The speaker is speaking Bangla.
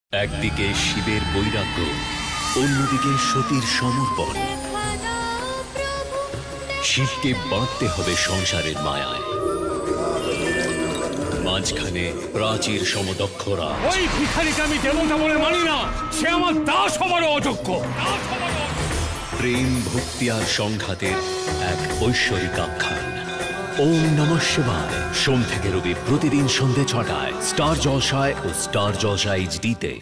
একদিকে শিবের বৈরাগ্য, অন্যদিকে সতীর সমর্পণ। শিবকে বাঁধতে হবে সংসারের মায়ায়, মাঝখানে প্রাচীর সমদক্ষরা। ওই ভিখারিকে আমি দেবতা বলে মানি না, সে আমার দাস হবারও অযোগ্য। প্রেম, ভক্তি আর সংঘাতের এক ঐশ্বরিক আখ্যান। ওম নমঃ শিবায়, সোম থেকে রবি প্রতিদিন সন্ধ্যে ৬টায় স্টার জলসায় ও স্টার জলসা HD-তে।